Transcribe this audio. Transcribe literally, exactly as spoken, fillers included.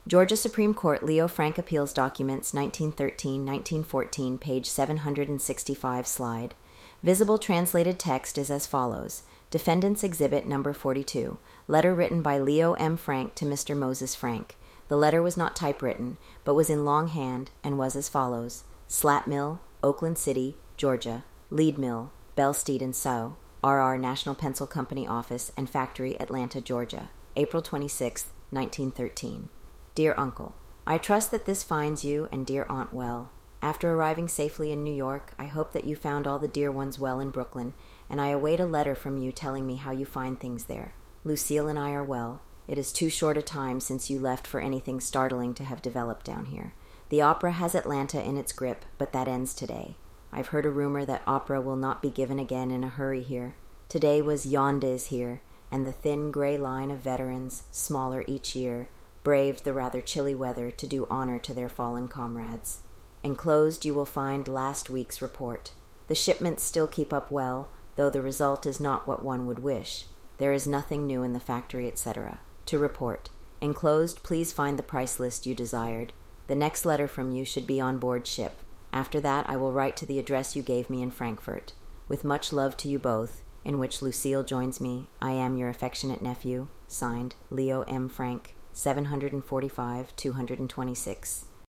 Georgia Supreme Court Leo Frank Appeals Documents nineteen thirteen to nineteen fourteen, page seven hundred sixty-five, slide. Visible translated text is as follows. Defendant's Exhibit Number forty-two. Letter written by Leo M. Frank to Mister Moses Frank. The letter was not typewritten, but was in longhand and was as follows. Slat Mill, Oakland City, Georgia. Lead Mill, Belsteed and Sow, R R National Pencil Company Office and Factory, Atlanta, Georgia. April twenty-sixth, nineteen thirteen. Dear Uncle, I trust that this finds you and dear Aunt well. After arriving safely in New York, I hope that you found all the dear ones well in Brooklyn, and I await a letter from you telling me how you find things there. Lucille and I are well. It is too short a time since you left for anything startling to have developed down here. The opera has Atlanta in its grip, but that ends today. I've heard a rumor that opera will not be given again in a hurry here. Today was Yondes here, and the thin gray line of veterans, smaller each year, braved the rather chilly weather to do honor to their fallen comrades. Enclosed you will find last week's report. The shipments still keep up well, though the result is not what one would wish. There is nothing new in the factory, et cetera. To report. Enclosed, please find the price list you desired. The next letter from you should be on board ship. After that, I will write to the address you gave me in Frankfurt. With much love to you both, in which Lucille joins me, I am your affectionate nephew, signed, Leo M. Frank, seven forty-five, two twenty-six.